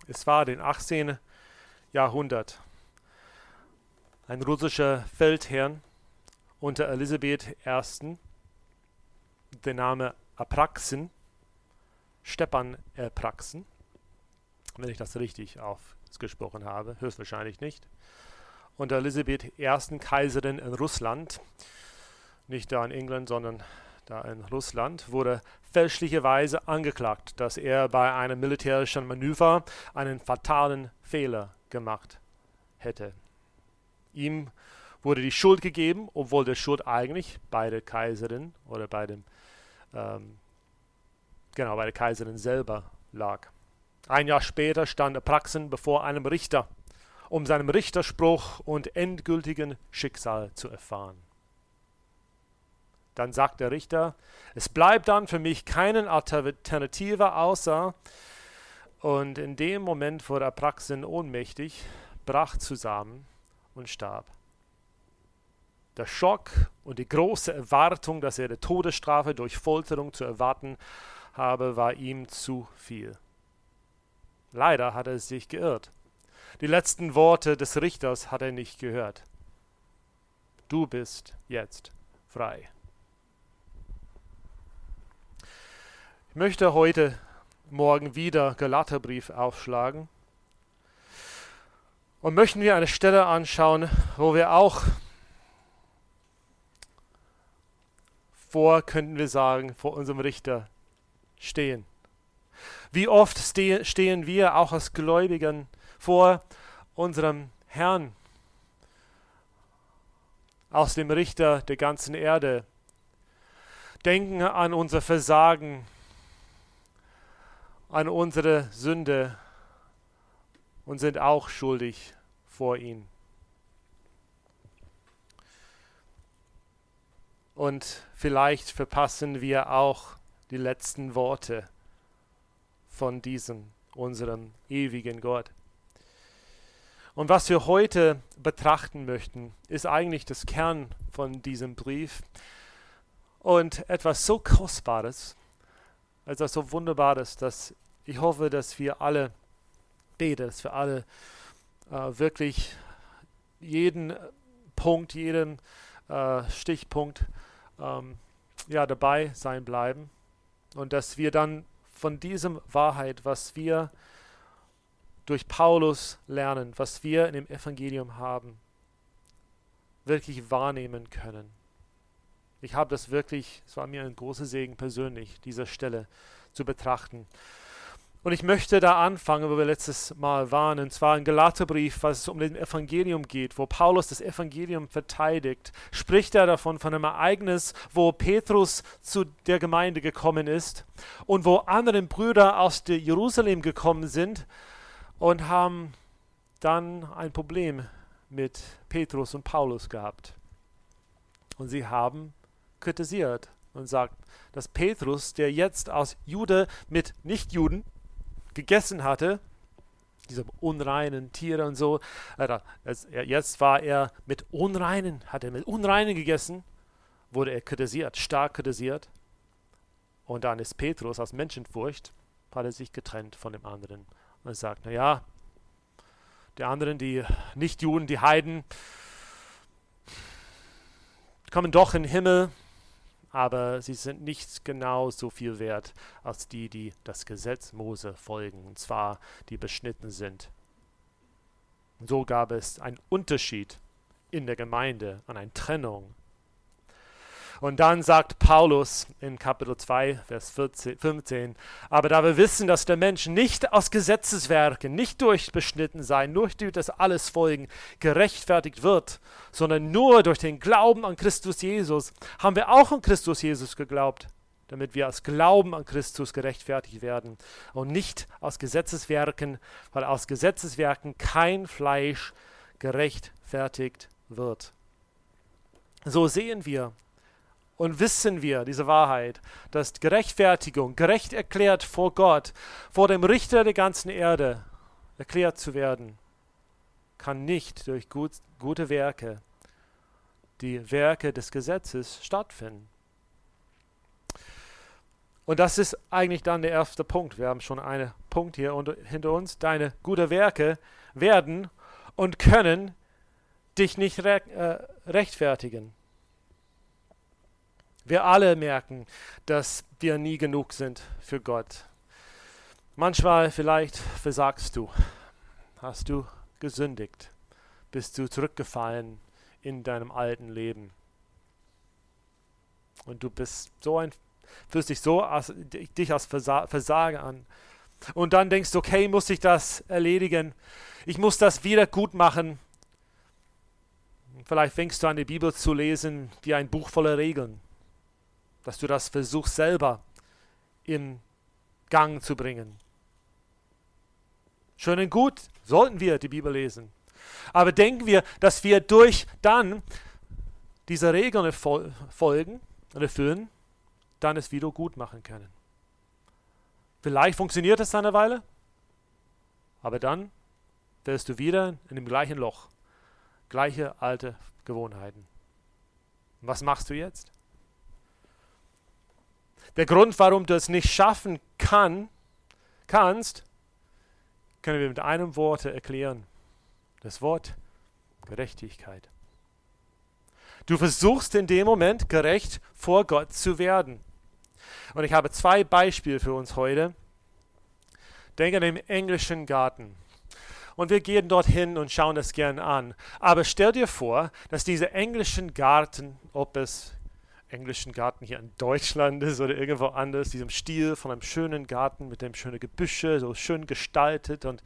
Es war im 18. Jahrhundert. Ein russischer Feldherr unter Elisabeth I., der Name Apraxin, Stepan Apraxin, wenn ich das richtig ausgesprochen habe, höchstwahrscheinlich nicht. Unter Elisabeth I., Kaiserin in Russland, nicht da in England, sondern da in Russland, wurde fälschlicherweise angeklagt, dass er bei einem militärischen Manöver einen fatalen Fehler gemacht hätte. Ihm wurde die Schuld gegeben, obwohl die Schuld eigentlich bei der Kaiserin oder bei der Kaiserin selber lag. Ein Jahr später stand Apraxin bevor einem Richter, um seinen Richterspruch und endgültigen Schicksal zu erfahren. Dann sagt der Richter, es bleibt dann für mich keine Alternative außer, und in dem Moment wurde Apraxin ohnmächtig, brach zusammen und starb. Der Schock und die große Erwartung, dass er die Todesstrafe durch Folterung zu erwarten habe, war ihm zu viel. Leider hat er sich geirrt. Die letzten Worte des Richters hat er nicht gehört. Du bist jetzt frei. Ich möchte heute Morgen wieder Galaterbrief aufschlagen und möchten wir eine Stelle anschauen, wo wir auch könnten wir sagen, vor unserem Richter stehen. Wie oft stehen wir auch als Gläubigen vor unserem Herrn, aus dem Richter der ganzen Erde, denken an unser Versagen, an unsere Sünde und sind auch schuldig vor ihm. Und vielleicht verpassen wir auch die letzten Worte von diesem, unserem ewigen Gott. Und was wir heute betrachten möchten, ist eigentlich das Kern von diesem Brief und etwas so Kostbares, etwas so Wunderbares, dass ich hoffe, dass wir alle beten, dass wir alle wirklich jeden Punkt, jeden Stichpunkt dabei sein bleiben und dass wir dann von diesem Wahrheit, was wir durch Paulus lernen, was wir in dem Evangelium haben, wirklich wahrnehmen können. Ich habe das wirklich, es war mir ein großer Segen persönlich, diese Stelle zu betrachten. Und ich möchte da anfangen, wo wir letztes Mal waren, und zwar im Galaterbrief, was es um den Evangelium geht, wo Paulus das Evangelium verteidigt, spricht er davon, von einem Ereignis, wo Petrus zu der Gemeinde gekommen ist und wo andere Brüder aus Jerusalem gekommen sind und haben dann ein Problem mit Petrus und Paulus gehabt. Und sie haben kritisiert und sagt, dass Petrus, der jetzt aus Jude mit Nichtjuden gegessen hatte, diese unreinen Tiere und so, jetzt war er hat er mit Unreinen gegessen, wurde er kritisiert, stark kritisiert. Und dann ist Petrus aus Menschenfurcht, hat er sich getrennt von dem anderen und sagt, naja, die anderen, die Nichtjuden, die Heiden, kommen doch in den Himmel, aber sie sind nicht genau so viel wert als die, die das Gesetz Mose folgen, und zwar die beschnitten sind. Und so gab es einen Unterschied in der Gemeinde und eine Trennung. Und dann sagt Paulus in Kapitel 2, Vers 15, aber da wir wissen, dass der Mensch nicht aus Gesetzeswerken, nicht durch beschnitten sein, nur durch das alles Folgen gerechtfertigt wird, sondern nur durch den Glauben an Christus Jesus, haben wir auch an Christus Jesus geglaubt, damit wir aus Glauben an Christus gerechtfertigt werden und nicht aus Gesetzeswerken, weil aus Gesetzeswerken kein Fleisch gerechtfertigt wird. So sehen wir und wissen wir diese Wahrheit, dass Gerechtfertigung, gerecht erklärt vor Gott, vor dem Richter der ganzen Erde erklärt zu werden, kann nicht durch gute Werke, die Werke des Gesetzes, stattfinden. Und das ist eigentlich dann der erste Punkt. Wir haben schon einen Punkt hier hinter uns. Deine guten Werke werden und können dich nicht rechtfertigen. Wir alle merken, dass wir nie genug sind für Gott. Manchmal vielleicht versagst du. Hast du gesündigt? Bist du zurückgefallen in deinem alten Leben? Und du bist fühlst dich dich als Versager an. Und dann denkst du, okay, muss ich das erledigen? Ich muss das wieder gut machen. Vielleicht fängst du an, die Bibel zu lesen wie ein Buch voller Regeln. Dass du das versuchst selber in Gang zu bringen. Schön und gut, sollten wir die Bibel lesen. Aber denken wir, dass wir durch dann diese Regeln folgen und erfüllen, dann es wieder gut machen können. Vielleicht funktioniert es eine Weile, aber dann fällst du wieder in dem gleichen Loch. Gleiche alte Gewohnheiten. Was machst du jetzt? Der Grund, warum du es nicht schaffen kannst, können wir mit einem Wort erklären. Das Wort Gerechtigkeit. Du versuchst in dem Moment gerecht vor Gott zu werden. Und ich habe 2 Beispiele für uns heute. Denke an den englischen Garten. Und wir gehen dorthin und schauen das gern an. Aber stell dir vor, dass dieser englischen Garten, ob es englischen Garten hier in Deutschland ist oder irgendwo anders, diesem Stil von einem schönen Garten mit dem schönen Gebüsche, so schön gestaltet und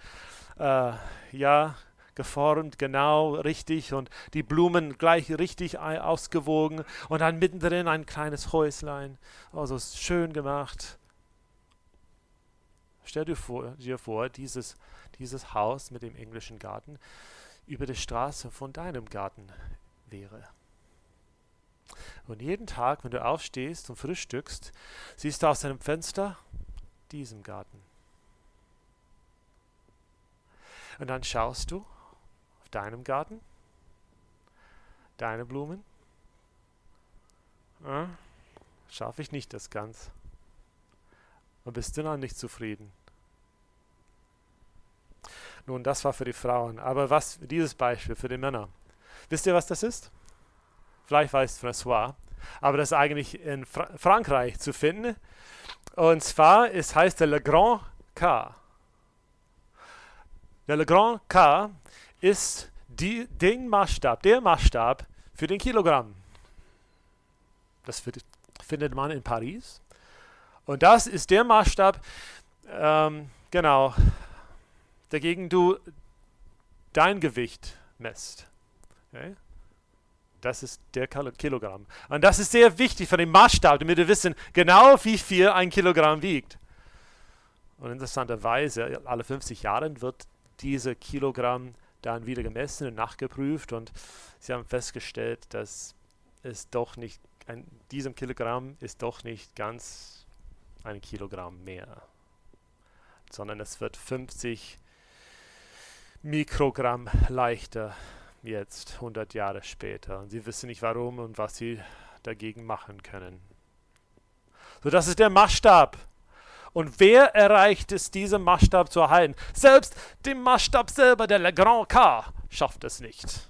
geformt, genau, richtig und die Blumen gleich richtig ausgewogen und dann mittendrin ein kleines Häuslein, also schön gemacht. Stell dir vor, dieses Haus mit dem englischen Garten über die Straße von deinem Garten wäre. Und jeden Tag, wenn du aufstehst und frühstückst, siehst du aus deinem Fenster diesen Garten. Und dann schaust du auf deinem Garten, deine Blumen. Schaffe ich nicht das ganz. Und bist du noch nicht zufrieden. Nun, das war für die Frauen. Aber dieses Beispiel für die Männer. Wisst ihr, was das ist? Vielleicht weiß François. Aber das ist eigentlich in Frankreich zu finden. Und zwar, es heißt der Le Grand K. Der Le Grand K ist der Maßstab für den Kilogramm. Das findet man in Paris. Und das ist der Maßstab, dagegen du dein Gewicht messt. Okay? Das ist der Kilogramm. Und das ist sehr wichtig für den Maßstab, damit wir wissen, genau wie viel ein Kilogramm wiegt. Und interessanterweise, alle 50 Jahre wird diese Kilogramm dann wieder gemessen und nachgeprüft. Und sie haben festgestellt, dass es doch nicht, diesem Kilogramm ist doch nicht ganz ein Kilogramm mehr, sondern es wird 50 Mikrogramm leichter jetzt, 100 Jahre später. Und sie wissen nicht warum und was sie dagegen machen können. So, das ist der Maßstab. Und wer erreicht es, diesen Maßstab zu erhalten? Selbst der Maßstab selber, der Le Grand K, schafft es nicht.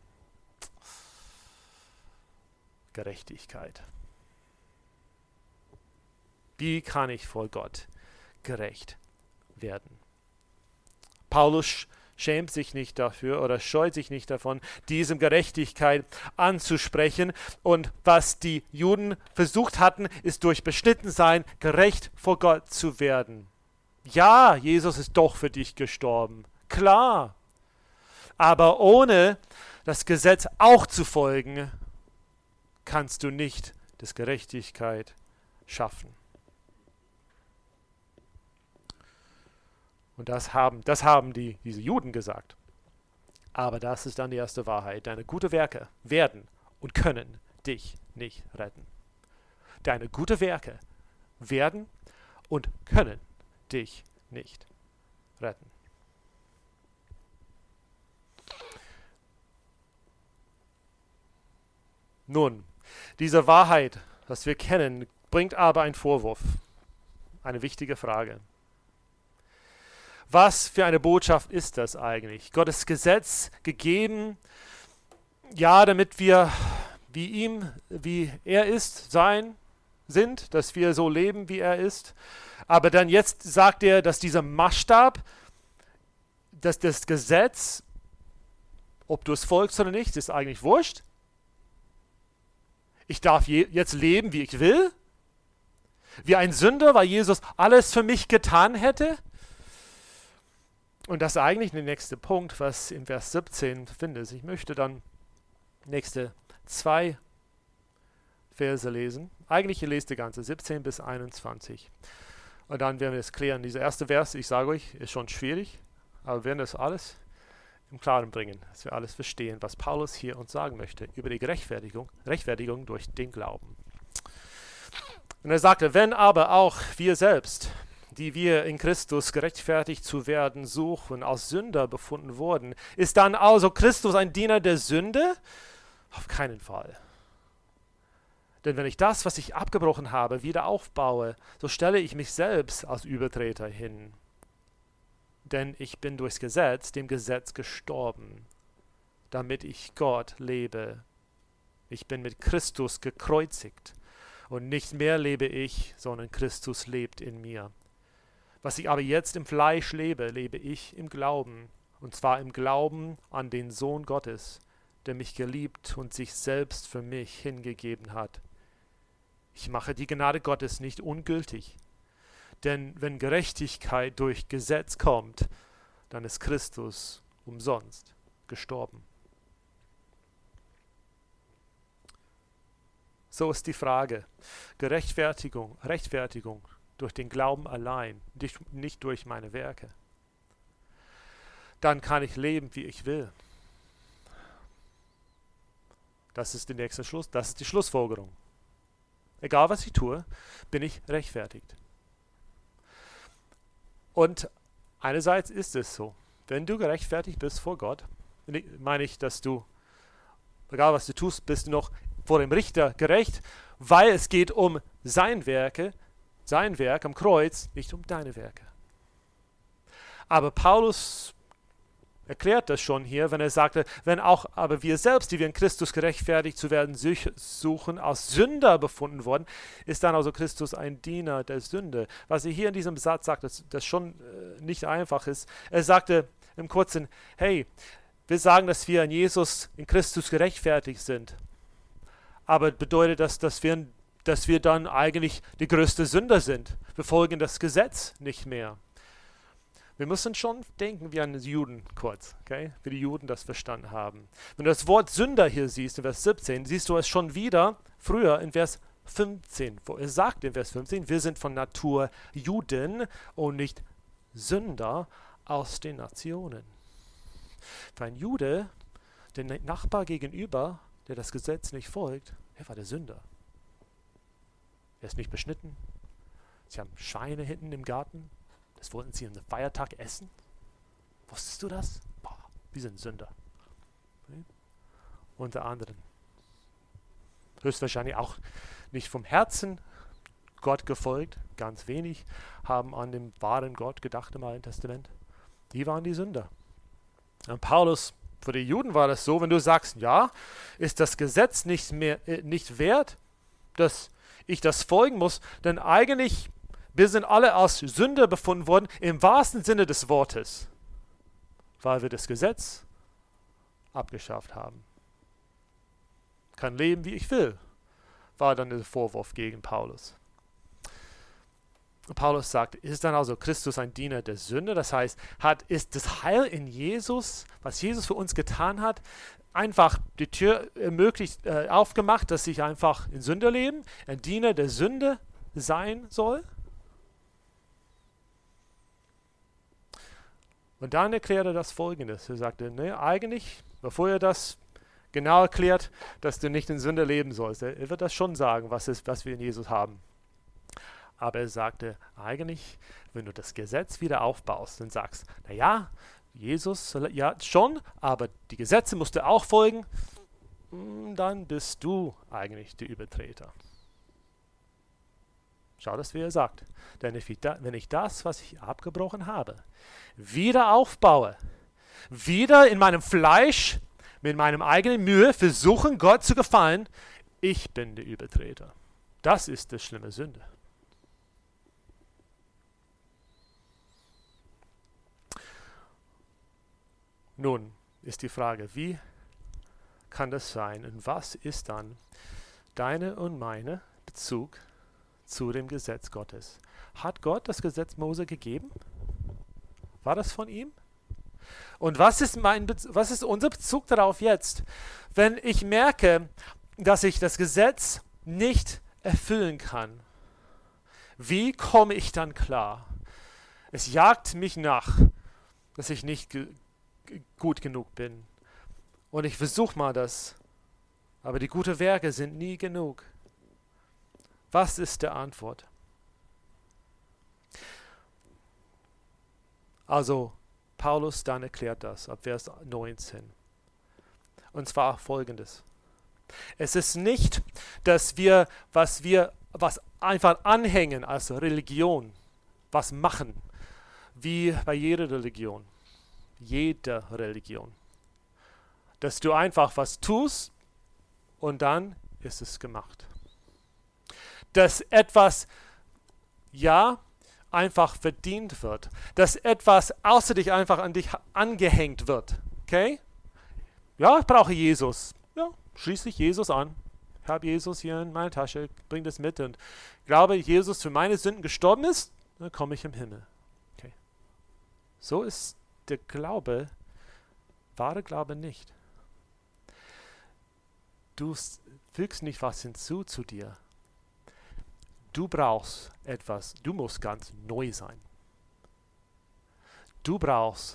Gerechtigkeit. Wie kann ich vor Gott gerecht werden? Paulus schämt sich nicht dafür oder scheut sich nicht davon, diesem Gerechtigkeit anzusprechen. Und was die Juden versucht hatten, ist durch Beschnittensein gerecht vor Gott zu werden. Ja, Jesus ist doch für dich gestorben. Klar. Aber ohne das Gesetz auch zu folgen, kannst du nicht das Gerechtigkeit schaffen. Und das haben diese Juden gesagt. Aber das ist dann die erste Wahrheit. Deine guten Werke werden und können dich nicht retten. Deine guten Werke werden und können dich nicht retten. Nun, diese Wahrheit, was wir kennen, bringt aber einen Vorwurf. eine wichtige Frage. Was für eine Botschaft ist das eigentlich? Gottes Gesetz gegeben, ja, damit wir wie er ist, sind, dass wir so leben, wie er ist. Aber dann jetzt sagt er, dass dieser Maßstab, dass das Gesetz, ob du es folgst oder nicht, ist eigentlich wurscht. Ich darf jetzt leben, wie ich will. Wie ein Sünder, weil Jesus alles für mich getan hätte. Und das ist eigentlich der nächste Punkt, was im Vers 17 findest. Ich möchte dann nächste 2 Verse lesen. Eigentlich ihr lest die ganze, 17 bis 21. Und dann werden wir es klären. Dieser erste Vers, ich sage euch, ist schon schwierig, aber wir werden das alles im Klaren bringen, dass wir alles verstehen, was Paulus hier uns sagen möchte über die Rechtfertigung durch den Glauben. Und er sagte, wenn aber auch wir selbst, die wir in Christus gerechtfertigt zu werden suchen, als Sünder befunden wurden, ist dann also Christus ein Diener der Sünde? Auf keinen Fall. Denn wenn ich das, was ich abgebrochen habe, wieder aufbaue, so stelle ich mich selbst als Übertreter hin. Denn ich bin durchs Gesetz, dem Gesetz gestorben, damit ich Gott lebe. Ich bin mit Christus gekreuzigt. Und nicht mehr lebe ich, sondern Christus lebt in mir. Was ich aber jetzt im Fleisch lebe, lebe ich im Glauben. Und zwar im Glauben an den Sohn Gottes, der mich geliebt und sich selbst für mich hingegeben hat. Ich mache die Gnade Gottes nicht ungültig. Denn wenn Gerechtigkeit durch Gesetz kommt, dann ist Christus umsonst gestorben. So ist die Frage. Rechtfertigung durch den Glauben allein, nicht durch meine Werke. Dann kann ich leben, wie ich will. Das ist der nächste Schluss. Das ist die Schlussfolgerung. Egal was ich tue, bin ich rechtfertigt. Und einerseits ist es so, wenn du gerechtfertigt bist vor Gott, meine ich, dass du, egal was du tust, bist du noch vor dem Richter gerecht, weil es geht um sein Werk am Kreuz, nicht um deine Werke. Aber Paulus erklärt das schon hier, wenn er sagte, wenn auch aber wir selbst, die wir in Christus gerechtfertigt zu werden suchen, als Sünder befunden worden, ist dann also Christus ein Diener der Sünde. Was er hier in diesem Satz sagt, das schon nicht einfach ist. Er sagte im Kurzen, hey, wir sagen, dass wir in Jesus, in Christus gerechtfertigt sind. Aber bedeutet das, dass wir dann eigentlich die größte Sünder sind? Wir folgen das Gesetz nicht mehr. Wir müssen schon denken wie an die Juden kurz, okay? Wie die Juden das verstanden haben. Wenn du das Wort Sünder hier siehst, in Vers 17, siehst du es schon wieder früher in Vers 15, wo er sagt in Vers 15, wir sind von Natur Juden und nicht Sünder aus den Nationen. Für ein Jude, der Nachbar gegenüber, der das Gesetz nicht folgt, er war der Sünder. Er ist nicht beschnitten. Sie haben Schweine hinten im Garten. Das wollten sie am Feiertag essen. Wusstest du das? Boah, wir sind Sünder. Okay? Unter anderem. Höchstwahrscheinlich auch nicht vom Herzen Gott gefolgt. Ganz wenig haben an den wahren Gott gedacht im Alten Testament. Die waren die Sünder. Und Paulus, für die Juden war das so, wenn du sagst, ja, ist das Gesetz nicht wert, dass ich das folgen muss, denn eigentlich wir sind alle als Sünder befunden worden, im wahrsten Sinne des Wortes, weil wir das Gesetz abgeschafft haben. Kann leben, wie ich will, war dann der Vorwurf gegen Paulus. Und Paulus sagt, ist dann also Christus ein Diener der Sünde? Das heißt, ist das Heil in Jesus, was Jesus für uns getan hat, einfach die Tür aufgemacht, dass ich einfach in Sünde leben, ein Diener der Sünde sein soll? Und dann erklärt er das Folgendes. Er sagte, ne, eigentlich, bevor er das genau erklärt, dass du nicht in Sünde leben sollst, er wird das schon sagen, was wir in Jesus haben. Aber er sagte, eigentlich, wenn du das Gesetz wieder aufbaust und sagst, naja, Jesus, ja schon, aber die Gesetze musst du auch folgen, dann bist du eigentlich der Übertreter. Schau das, wie er sagt. Denn wenn ich das, was ich abgebrochen habe, wieder aufbaue, wieder in meinem Fleisch, mit meinem eigenen Mühe versuchen, Gott zu gefallen, ich bin der Übertreter. Das ist die schlimme Sünde. Nun ist die Frage, wie kann das sein und was ist dann deine und meine Bezug zu dem Gesetz Gottes? Hat Gott das Gesetz Mose gegeben? War das von ihm? Und was ist unser Bezug darauf jetzt, wenn ich merke, dass ich das Gesetz nicht erfüllen kann? Wie komme ich dann klar? Es jagt mich nach, dass ich nicht gut genug bin. Und ich versuche mal das. Aber die guten Werke sind nie genug. Was ist die Antwort? Also, Paulus dann erklärt das ab Vers 19. Und zwar folgendes. Es ist nicht, dass wir was einfach anhängen als Religion, was machen, wie bei jeder Religion. Jeder Religion. Dass du einfach was tust und dann ist es gemacht. Dass etwas, einfach verdient wird. Dass etwas außer dich einfach an dich angehängt wird. Okay? Ja, ich brauche Jesus. Ja, schließe ich Jesus an. Ich habe Jesus hier in meiner Tasche, bring das mit und glaube, Jesus für meine Sünden gestorben ist, dann komme ich im Himmel. Okay. So ist der Glaube, wahre Glaube nicht. Du fügst nicht was hinzu zu dir. Du brauchst etwas, du musst ganz neu sein. Du brauchst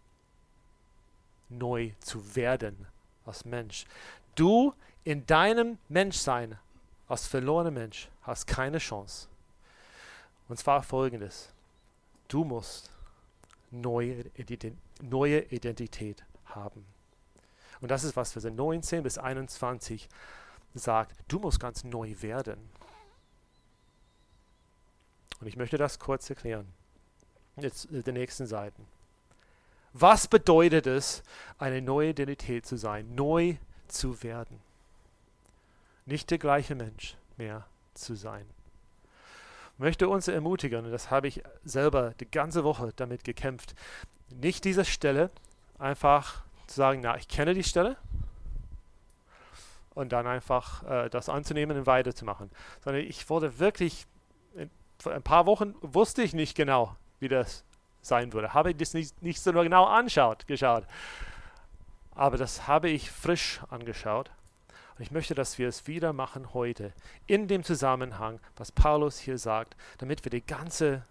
neu zu werden als Mensch. Du in deinem Menschsein als verlorener Mensch hast keine Chance. Und zwar folgendes. Du musst neue Identität haben. Und das ist, was Vers 19 bis 21 sagt. Du musst ganz neu werden. Und ich möchte das kurz erklären. Jetzt die nächsten Seiten. Was bedeutet es, eine neue Identität zu sein, neu zu werden? Nicht der gleiche Mensch mehr zu sein. Ich möchte uns ermutigen, und das habe ich selber die ganze Woche damit gekämpft, nicht diese Stelle einfach zu sagen, ich kenne die Stelle und dann einfach das anzunehmen und weiterzumachen. Sondern ich wurde wirklich, vor ein paar Wochen wusste ich nicht genau, wie das sein würde. Habe ich das nicht so genau geschaut. Aber das habe ich frisch angeschaut. Und ich möchte, dass wir es wieder machen heute, in dem Zusammenhang, was Paulus hier sagt, damit wir den ganzen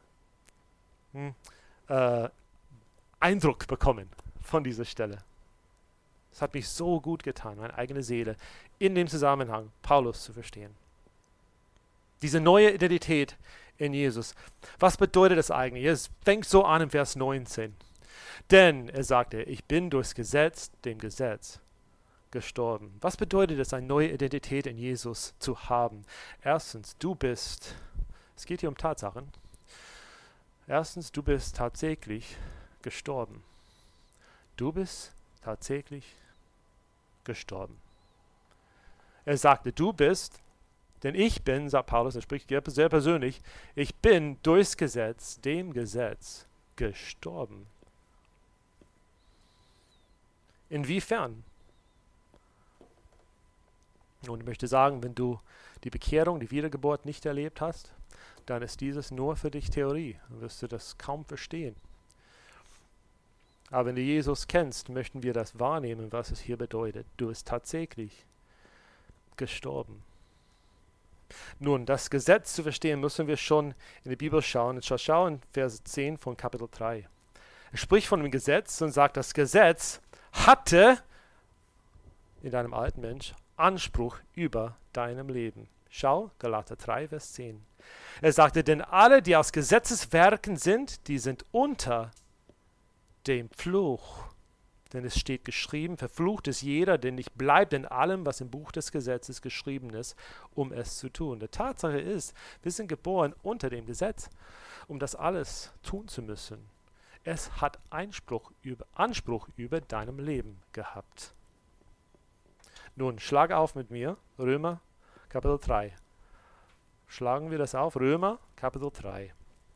Eindruck bekommen von dieser Stelle. Es hat mich so gut getan, meine eigene Seele, in dem Zusammenhang Paulus zu verstehen. Diese neue Identität in Jesus. Was bedeutet das eigentlich? Es fängt so an im Vers 19. Denn, er sagte, ich bin durchs Gesetz, dem Gesetz, gestorben. Was bedeutet es, eine neue Identität in Jesus zu haben? Erstens, es geht hier um Tatsachen. Erstens, du bist tatsächlich gestorben. Du bist tatsächlich gestorben. Er sagte, du bist, denn ich bin, sagt Paulus, er spricht sehr persönlich, ich bin durchs Gesetz, dem Gesetz, gestorben. Inwiefern? Und ich möchte sagen, wenn du die Bekehrung, die Wiedergeburt nicht erlebt hast, dann ist dieses nur für dich Theorie. Dann wirst du das kaum verstehen. Aber wenn du Jesus kennst, möchten wir das wahrnehmen, was es hier bedeutet. Du bist tatsächlich gestorben. Nun, das Gesetz zu verstehen, müssen wir schon in die Bibel schauen. Und schau in Vers 10 von Kapitel 3. Er spricht von dem Gesetz und sagt, das Gesetz hatte in deinem alten Mensch Anspruch über deinem Leben. Schau, Galater 3, Vers 10. Er sagte, denn alle, die aus Gesetzeswerken sind, die sind unter dem Fluch. Denn es steht geschrieben, verflucht ist jeder, der nicht bleibt in allem, was im Buch des Gesetzes geschrieben ist, um es zu tun. Die Tatsache ist, wir sind geboren unter dem Gesetz, um das alles tun zu müssen. Es hat Anspruch über deinem Leben gehabt. Nun, schlag auf mit mir, Römer Kapitel 3. Schlagen wir das auf, Römer Kapitel 3.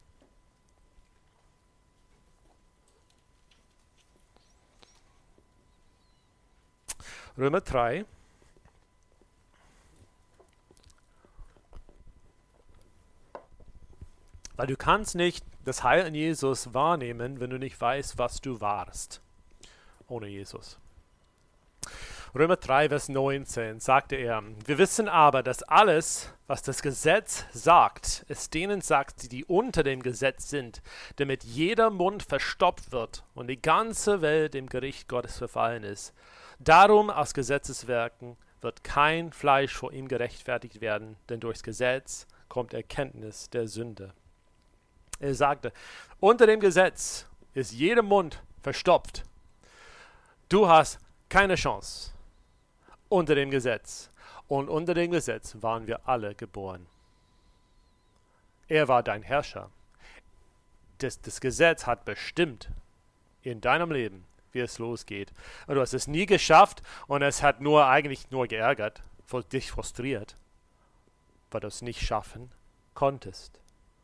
Römer 3. Weil du kannst nicht das Heil in Jesus wahrnehmen, wenn du nicht weißt, was du warst ohne Jesus. Römer 3, Vers 19 sagte er, wir wissen aber, dass alles, was das Gesetz sagt, es denen sagt, die unter dem Gesetz sind, damit jeder Mund verstopft wird und die ganze Welt dem Gericht Gottes verfallen ist. Darum aus Gesetzeswerken wird kein Fleisch vor ihm gerechtfertigt werden, denn durchs Gesetz kommt Erkenntnis der Sünde. Er sagte, unter dem Gesetz ist jeder Mund verstopft. Du hast keine Chance unter dem Gesetz. Und unter dem Gesetz waren wir alle geboren. Er war dein Herrscher. Das Gesetz hat bestimmt in deinem Leben, wie es losgeht. Und du hast es nie geschafft und es hat eigentlich nur geärgert, dich frustriert, weil du es nicht schaffen konntest.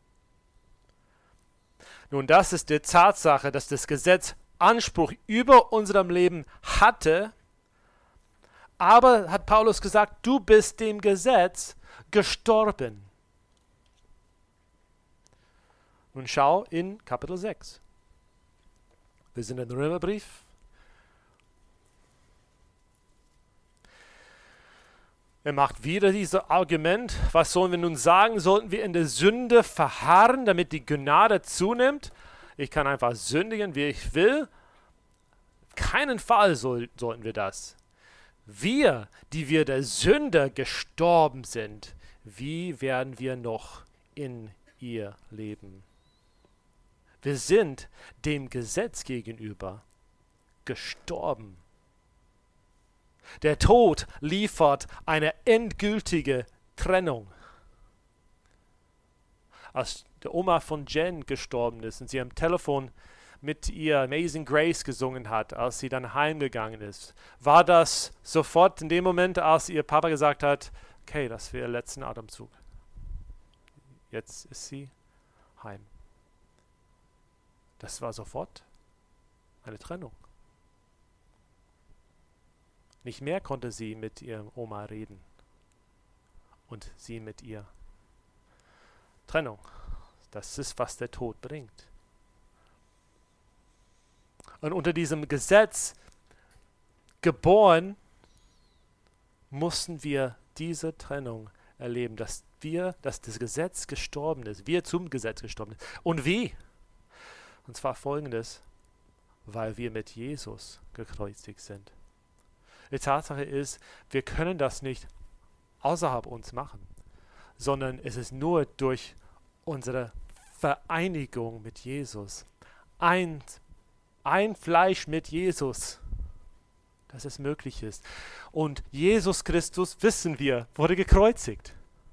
Nun, das ist die Tatsache, dass das Gesetz Anspruch über unserem Leben hatte, aber hat Paulus gesagt, du bist dem Gesetz gestorben. Nun schau in Kapitel 6. Wir sind im Römerbrief. Er macht wieder dieses Argument, was sollen wir nun sagen? Sollten wir in der Sünde verharren, damit die Gnade zunimmt? Ich kann einfach sündigen, wie ich will. Auf keinen Fall sollten wir das. Wir, die wir der Sünde gestorben sind, wie werden wir noch in ihr leben? Wir sind dem Gesetz gegenüber gestorben. Der Tod liefert eine endgültige Trennung. Als der Oma von Jen gestorben ist und sie am Telefon mit ihr Amazing Grace gesungen hat, als sie dann heimgegangen ist, war das sofort in dem Moment, als ihr Papa gesagt hat, okay, das wäre ihr letzten Atemzug. Jetzt ist sie heim. Das war sofort eine Trennung. Nicht mehr konnte sie mit ihrem Oma reden und sie mit ihr. Trennung, das ist, was der Tod bringt. Und unter diesem Gesetz geboren, mussten wir diese Trennung erleben, dass das Gesetz gestorben ist, wir zum Gesetz gestorben sind. Und wie? Und zwar folgendes, weil wir mit Jesus gekreuzigt sind. Die Tatsache ist, wir können das nicht außerhalb uns machen, sondern es ist nur durch unsere Vereinigung mit Jesus, ein Fleisch mit Jesus, dass es möglich ist. Und Jesus Christus, wissen wir, wurde gekreuzigt.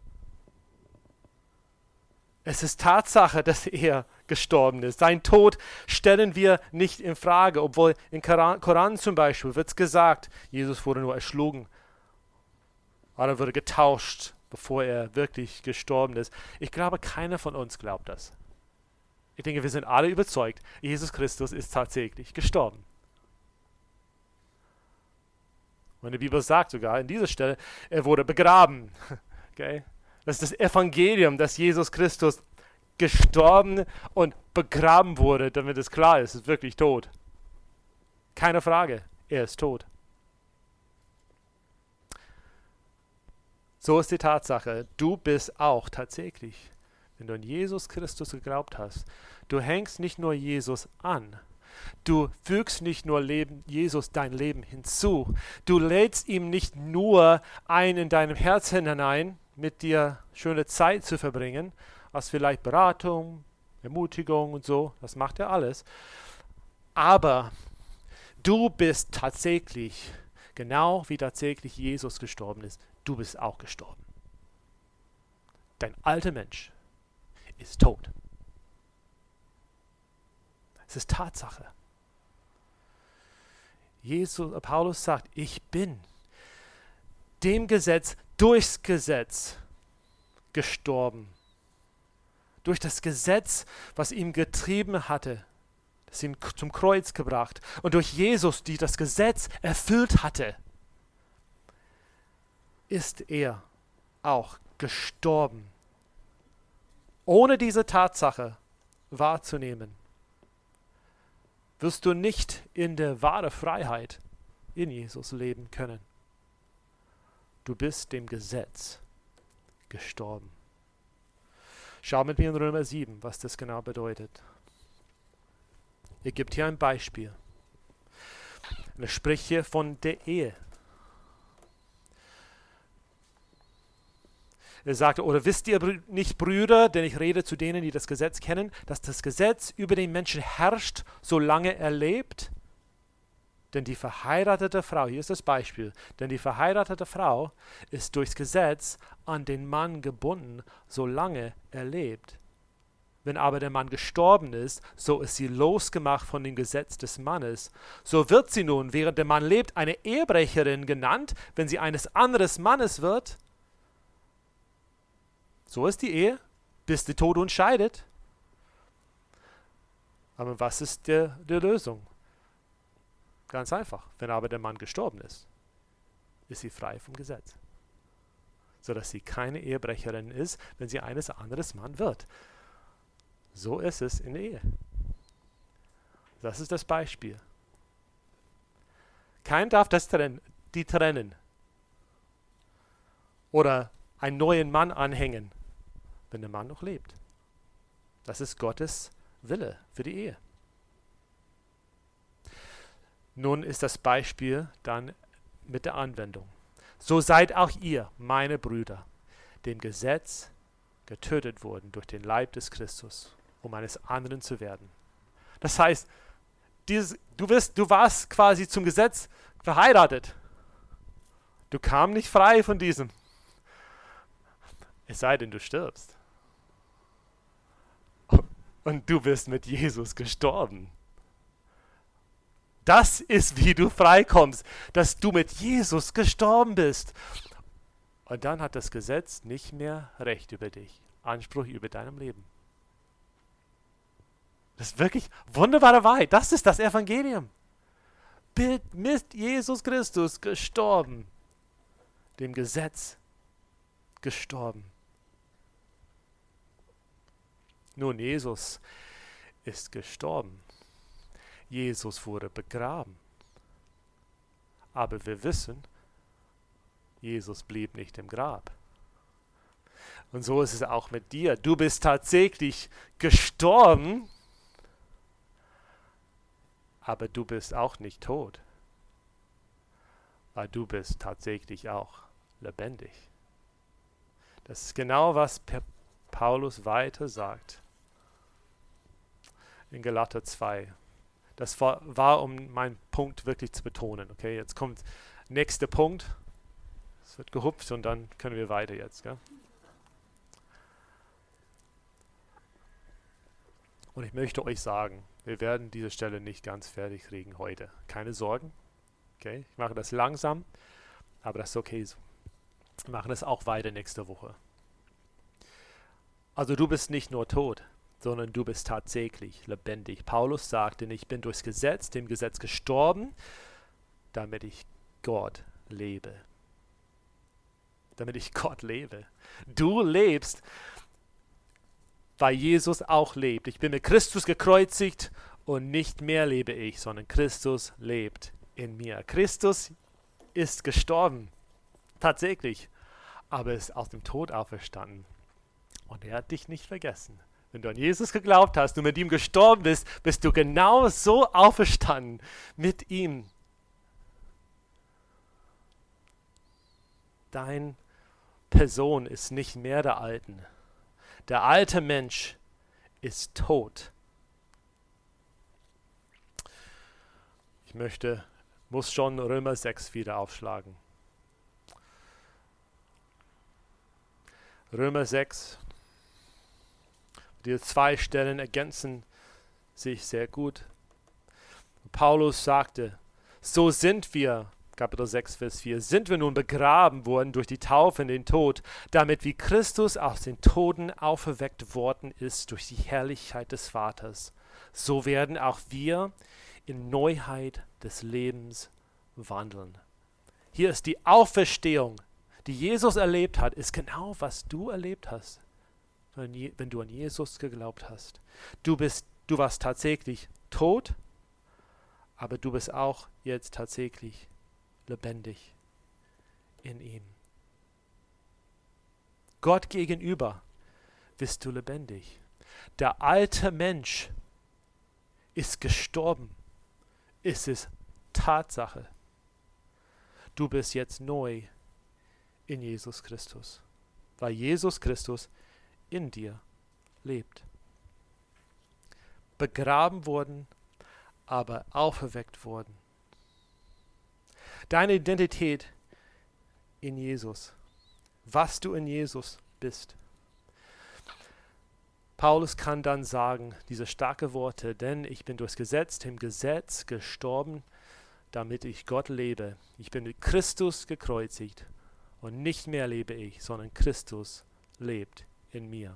Es ist Tatsache, dass er gestorben ist. Sein Tod stellen wir nicht in Frage, obwohl im Koran zum Beispiel wird gesagt, Jesus wurde nur erschlagen. Oder wurde getauscht, bevor er wirklich gestorben ist. Ich glaube, keiner von uns glaubt das. Ich denke, wir sind alle überzeugt, Jesus Christus ist tatsächlich gestorben. Und die Bibel sagt sogar an dieser Stelle, er wurde begraben. Okay? Das ist das Evangelium, dass Jesus Christus gestorben und begraben wurde, damit es klar ist, er ist wirklich tot. Keine Frage, er ist tot. So ist die Tatsache, du bist auch tatsächlich, wenn du an Jesus Christus geglaubt hast, du hängst nicht nur Jesus an, du fügst nicht nur Jesus dein Leben hinzu, du lädst ihm nicht nur ein in deinem Herzen hinein, mit dir schöne Zeit zu verbringen, als vielleicht Beratung, Ermutigung und so, das macht er alles. Aber du bist tatsächlich, genau wie tatsächlich Jesus gestorben ist, du bist auch gestorben. Dein alter Mensch ist tot. Es ist Tatsache. Paulus sagt, ich bin dem Gesetz, durchs Gesetz gestorben. Durch das Gesetz, was ihn getrieben hatte, das ihn zum Kreuz gebracht. Und durch Jesus, die das Gesetz erfüllt hatte, ist er auch gestorben. Ohne diese Tatsache wahrzunehmen, wirst du nicht in der wahren Freiheit in Jesus leben können. Du bist dem Gesetz gestorben. Schau mit mir in Römer 7, was das genau bedeutet. Er gibt hier ein Beispiel. Er spricht hier von der Ehe. Er sagt, oder wisst ihr nicht, Brüder, denn ich rede zu denen, die das Gesetz kennen, dass das Gesetz über den Menschen herrscht, solange er lebt? Denn die verheiratete Frau, hier ist das Beispiel, denn die verheiratete Frau ist durchs Gesetz an den Mann gebunden, solange er lebt. Wenn aber der Mann gestorben ist, so ist sie losgemacht von dem Gesetz des Mannes. So wird sie nun, während der Mann lebt, eine Ehebrecherin genannt, wenn sie eines anderen Mannes wird. So ist die Ehe, bis der Tod uns scheidet. Aber was ist die Lösung? Ganz einfach. Wenn aber der Mann gestorben ist sie frei vom Gesetz. Sodass sie keine Ehebrecherin ist, wenn sie eines anderen Mann wird. So ist es in der Ehe. Das ist das Beispiel. Kein darf die trennen. Oder einen neuen Mann anhängen, wenn der Mann noch lebt. Das ist Gottes Wille für die Ehe. Nun ist das Beispiel dann mit der Anwendung. So seid auch ihr, meine Brüder, dem Gesetz getötet worden durch den Leib des Christus, um eines anderen zu werden. Das heißt, du warst quasi zum Gesetz verheiratet. Du kamst nicht frei von diesem. Es sei denn, du stirbst. Und du bist mit Jesus gestorben. Das ist, wie du freikommst, dass du mit Jesus gestorben bist. Und dann hat das Gesetz nicht mehr Recht über dich, Anspruch über deinem Leben. Das ist wirklich wunderbare Wahrheit. Das ist das Evangelium. Mit Jesus Christus gestorben, dem Gesetz gestorben. Nun, Jesus ist gestorben. Jesus wurde begraben. Aber wir wissen, Jesus blieb nicht im Grab. Und so ist es auch mit dir. Du bist tatsächlich gestorben, aber du bist auch nicht tot. Weil du bist tatsächlich auch lebendig. Das ist genau, was Paulus weiter sagt. In Galater 2. Das war, um meinen Punkt wirklich zu betonen. Okay, jetzt kommt nächster Punkt. Es wird gehupft und dann können wir weiter jetzt. Gell? Und ich möchte euch sagen, wir werden diese Stelle nicht ganz fertig kriegen heute. Keine Sorgen. Okay, ich mache das langsam, aber das ist okay so. Wir machen das auch weiter nächste Woche. Also du bist nicht nur tot, sondern du bist tatsächlich lebendig. Paulus sagte, ich bin durchs Gesetz, dem Gesetz gestorben, damit ich Gott lebe. Damit ich Gott lebe. Du lebst, weil Jesus auch lebt. Ich bin mit Christus gekreuzigt und nicht mehr lebe ich, sondern Christus lebt in mir. Christus ist gestorben, tatsächlich, aber ist aus dem Tod auferstanden. Und er hat dich nicht vergessen. Wenn du an Jesus geglaubt hast und mit ihm gestorben bist, bist du genau so auferstanden mit ihm. Deine Person ist nicht mehr der Alten. Der alte Mensch ist tot. Ich muss schon Römer 6 wieder aufschlagen. Römer 6. Die 2 Stellen ergänzen sich sehr gut. Paulus sagte, so sind wir, Kapitel 6, Vers 4, sind wir nun begraben worden durch die Taufe in den Tod, damit wie Christus aus den Toten auferweckt worden ist durch die Herrlichkeit des Vaters, so werden auch wir in Neuheit des Lebens wandeln. Hier ist die Auferstehung, die Jesus erlebt hat, ist genau, was du erlebt hast, wenn du an Jesus geglaubt hast. Du warst tatsächlich tot, aber du bist auch jetzt tatsächlich lebendig in ihm. Gott gegenüber bist du lebendig. Der alte Mensch ist gestorben. Es ist Tatsache. Du bist jetzt neu in Jesus Christus, weil Jesus Christus in dir lebt. Begraben worden, aber auferweckt worden. Deine Identität in Jesus, was du in Jesus bist. Paulus kann dann sagen, diese starken Worte, denn ich bin durchs Gesetz, dem Gesetz gestorben, damit ich Gott lebe. Ich bin mit Christus gekreuzigt und nicht mehr lebe ich, sondern Christus lebt in mir.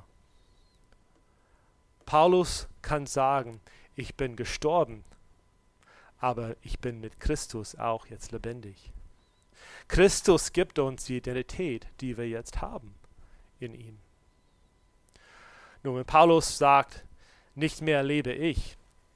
Paulus kann sagen, ich bin gestorben, aber ich bin mit Christus auch jetzt lebendig. Christus gibt uns die Identität, die wir jetzt haben in ihm. Nun, wenn Paulus sagt, nicht mehr lebe ich,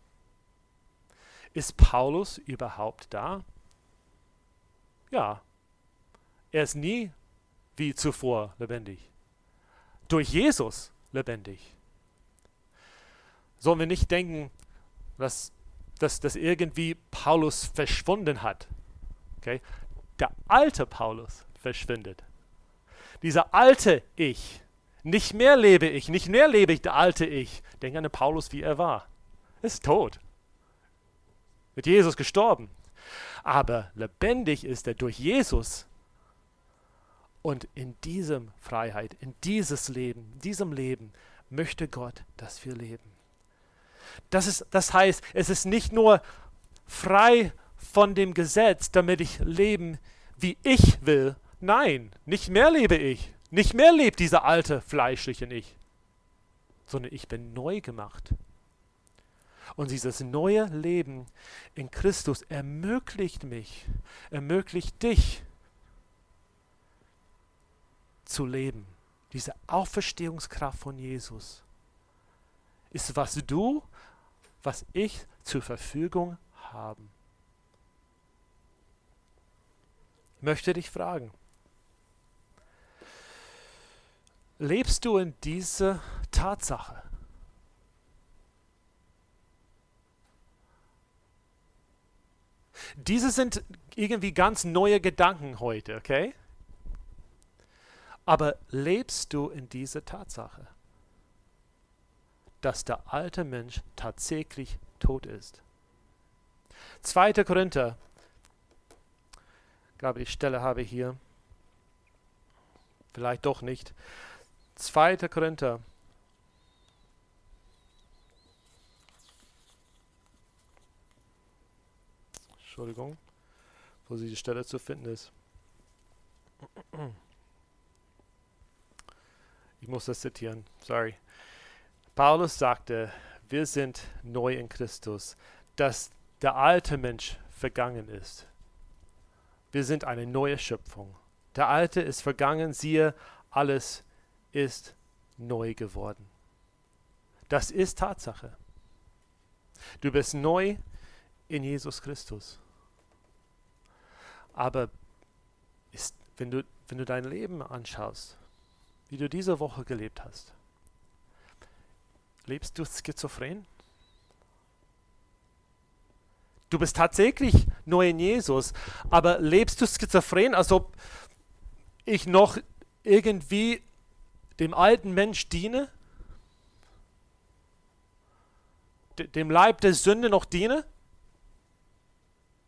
ist Paulus überhaupt da? Ja, er ist nie wie zuvor lebendig. Durch Jesus lebendig. Sollen wir nicht denken, dass irgendwie Paulus verschwunden hat. Okay? Der alte Paulus verschwindet. Dieser alte Ich. Nicht mehr lebe ich, der alte Ich. Denk an den Paulus, wie er war. Er ist tot. Mit Jesus gestorben. Aber lebendig ist er durch Jesus. Und in diesem Freiheit, in diesem Leben möchte Gott, dass wir leben. Das heißt, es ist nicht nur frei von dem Gesetz, damit ich leben, wie ich will. Nein, nicht mehr lebe ich. Nicht mehr lebt dieser alte fleischliche Ich, sondern ich bin neu gemacht. Und dieses neue Leben in Christus ermöglicht dich zu leben. Diese Auferstehungskraft von Jesus ist, was ich zur Verfügung haben. Ich möchte dich fragen, lebst du in dieser Tatsache? Diese sind irgendwie ganz neue Gedanken heute, okay? Aber lebst du in dieser Tatsache, dass der alte Mensch tatsächlich tot ist? 2. Korinther, ich glaube, die Stelle habe ich hier, vielleicht doch nicht. 2. Korinther. Entschuldigung, wo die Stelle zu finden ist. Ich muss das zitieren, sorry. Paulus sagte, wir sind neu in Christus, dass der alte Mensch vergangen ist. Wir sind eine neue Schöpfung. Der alte ist vergangen, siehe, alles ist neu geworden. Das ist Tatsache. Du bist neu in Jesus Christus. Aber wenn du dein Leben anschaust, wie du diese Woche gelebt hast, lebst du schizophren? Du bist tatsächlich neu in Jesus, aber lebst du schizophren, als ob ich noch irgendwie dem alten Mensch diene? Dem Leib der Sünde noch diene?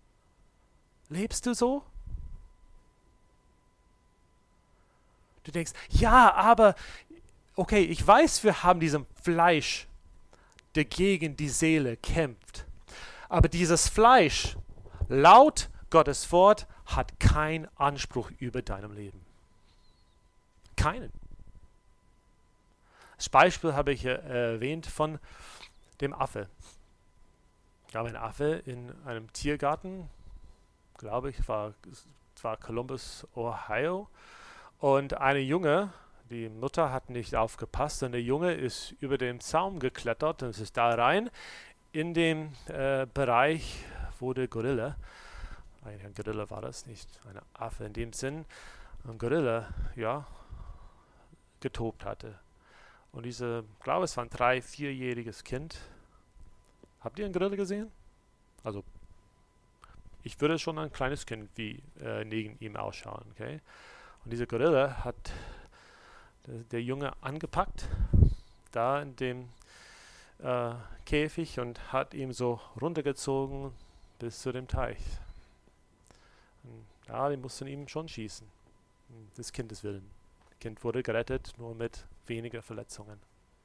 Lebst du so? Du denkst, ja, aber, okay, ich weiß, wir haben diesen Fleisch, der gegen die Seele kämpft. Aber dieses Fleisch, laut Gottes Wort, hat keinen Anspruch über deinem Leben. Keinen. Das Beispiel habe ich erwähnt von dem Affe. Es gab einen Affe in einem Tiergarten, glaube ich, es war Columbus, Ohio. Und eine Junge, die Mutter hat nicht aufgepasst, und der Junge ist über den Zaun geklettert und ist da rein in den Bereich, wo der Gorilla, eigentlich ein Gorilla war das, nicht ein Affe in dem Sinn, ein Gorilla, ja, getobt hatte. Und diese, ich glaube, es war ein 3-, 4-jähriges Kind. Habt ihr einen Gorilla gesehen? Also, ich würde schon ein kleines Kind wie neben ihm ausschauen, okay? Und dieser Gorilla hat der Junge angepackt, da in dem Käfig, und hat ihn so runtergezogen bis zu dem Teich. Und ja, die mussten ihm schon schießen, des Kindes willen. Das Kind wurde gerettet, nur mit weniger Verletzungen.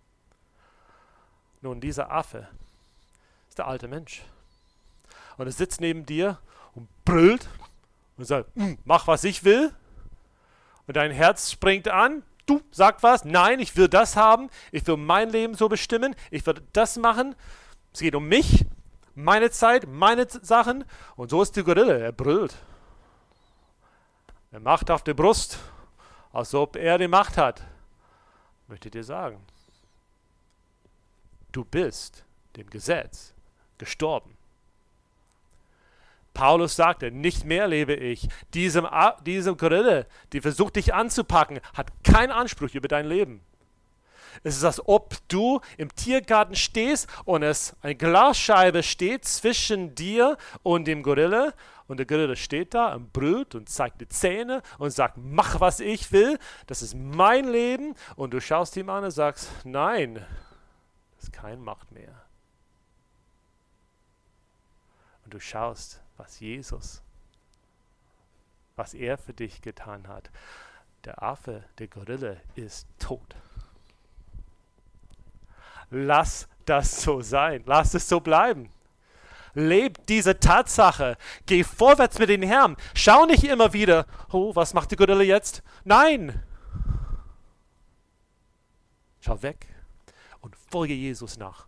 Nun, dieser Affe ist der alte Mensch. Und er sitzt neben dir und brüllt und sagt, mach, was ich will. Und dein Herz springt an. Du, sag was. Nein, ich will das haben. Ich will mein Leben so bestimmen. Ich will das machen. Es geht um mich, meine Zeit, meine Sachen. Und so ist der Gorilla. Er brüllt. Er macht auf der Brust, als ob er die Macht hat. Ich möchte dir sagen, du bist dem Gesetz gestorben. Paulus sagte, nicht mehr lebe ich. Diesem Gorilla, die versucht dich anzupacken, hat keinen Anspruch über dein Leben. Es ist, als ob du im Tiergarten stehst und es eine Glasscheibe steht zwischen dir und dem Gorilla. Und der Gorilla steht da und brüllt und zeigt die Zähne und sagt, mach, was ich will. Das ist mein Leben. Und du schaust ihm an und sagst, nein, das ist keine Macht mehr. Und du schaust, was er für dich getan hat. Der Affe, der Gorilla, ist tot. Lass das so sein. Lass es so bleiben. Leb diese Tatsache. Geh vorwärts mit den Herrn. Schau nicht immer wieder, oh, was macht die Gorilla jetzt? Nein. Schau weg und folge Jesus nach.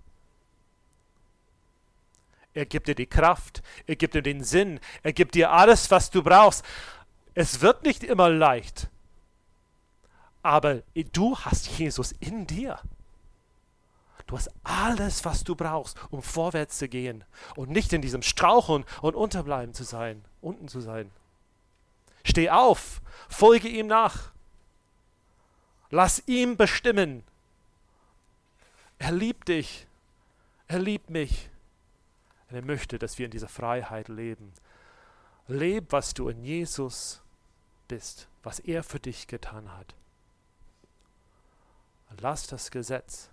Er gibt dir die Kraft, er gibt dir den Sinn, er gibt dir alles, was du brauchst. Es wird nicht immer leicht, aber du hast Jesus in dir. Du hast alles, was du brauchst, um vorwärts zu gehen und nicht in diesem Straucheln und unten zu sein. Steh auf, folge ihm nach. Lass ihn bestimmen. Er liebt dich, er liebt mich. Und er möchte, dass wir in dieser Freiheit leben. Leb, was du in Jesus bist, was er für dich getan hat. Lass das Gesetz.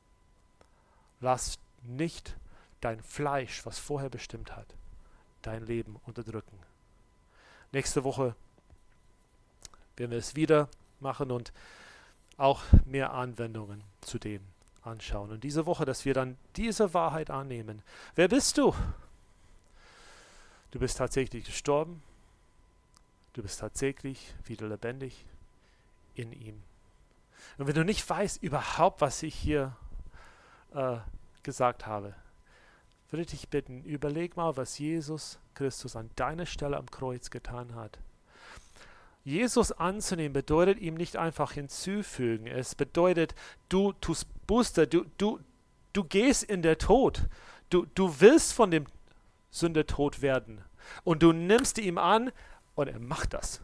Lass nicht dein Fleisch, was vorher bestimmt hat, dein Leben unterdrücken. Nächste Woche werden wir es wieder machen und auch mehr Anwendungen zu dem anschauen. Und diese Woche, dass wir dann diese Wahrheit annehmen. Wer bist du? Du bist tatsächlich gestorben. Du bist tatsächlich wieder lebendig in ihm. Und wenn du nicht weißt überhaupt, was ich hier gesagt habe, würde ich dich bitten, überleg mal, was Jesus Christus an deiner Stelle am Kreuz getan hat. Jesus anzunehmen bedeutet ihm nicht einfach hinzufügen. Es bedeutet, du tust Buße, du gehst in den Tod. Du willst von dem Sünder tot werden. Und du nimmst ihn an und er macht das.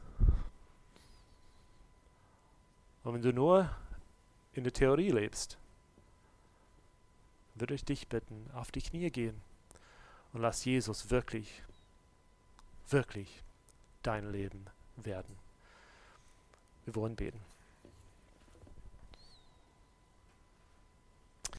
Und wenn du nur in der Theorie lebst, würde ich dich bitten, auf die Knie gehen und lass Jesus wirklich, wirklich dein Leben werden. Wir wollen beten.